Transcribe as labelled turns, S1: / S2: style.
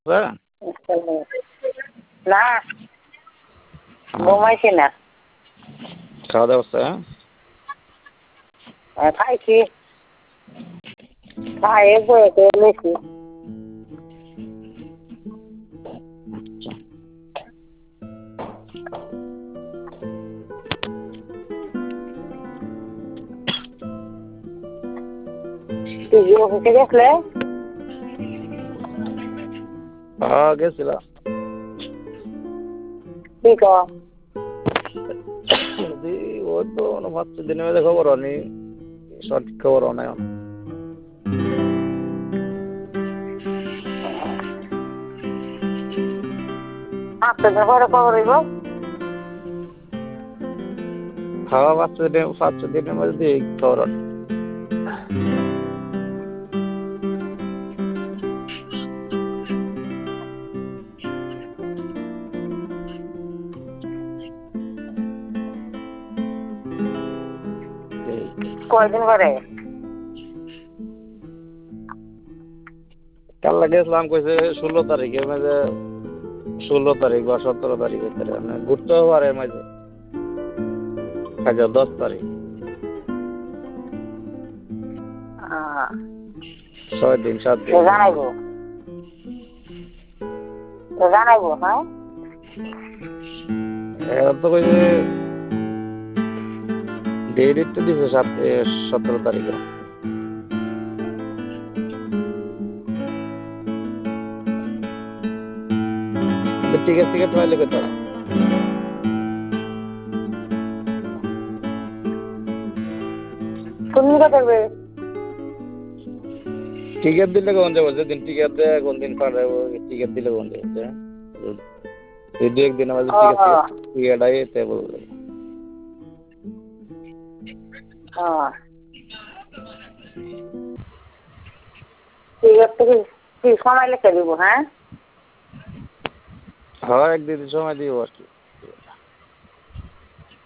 S1: হ্যাঁ
S2: না ঘুমাইছি না।
S1: খাওয়া দাওয়া হচ্ছে?
S2: খাইছি, খাইয়ে বইতে লেছি। তুই কি অফিসে গেছিলে?
S1: হ্যাঁ গেছিলাম।
S2: কি কর?
S1: ওই তো 5 দিনের মধ্যে খবর আনি, সঠিক খবর অনেক।
S2: আপনাদের ঘরে খবর হইব?
S1: হ্যাঁ 5 দিনের মধ্যে খবর আনি।
S2: কয়দিন করে?
S1: কাল গেছিলাম, কইছে 16 তারিখের মাঝে, 16 তারিখ বা 17 তারিখের ভিতরে ঘুরতেও পারে মাঝে। 10 তারিখ 6 দিন 7 দিন
S2: জানাইবো জানাইবো। হ্যাঁ
S1: এখন তো কইছে ডেট তো দিছে 17 তারিখে। টিকিট পাইলে কোথাও
S2: তুমি কত করবে?
S1: টিকিট দিলে কোন যাবো, যেদিন টিকিট দেয় কোন দিন পাঠাবো, টিকিট দিলে কোন যাবো। এই 2-1 দিনের মাঝে টিকিট আই তে বলবে।
S2: টিকিট কি সময় লিখে দিব? হ্যাঁ
S1: হ্যাঁ 1-2 দিন সময় দিব আর কি।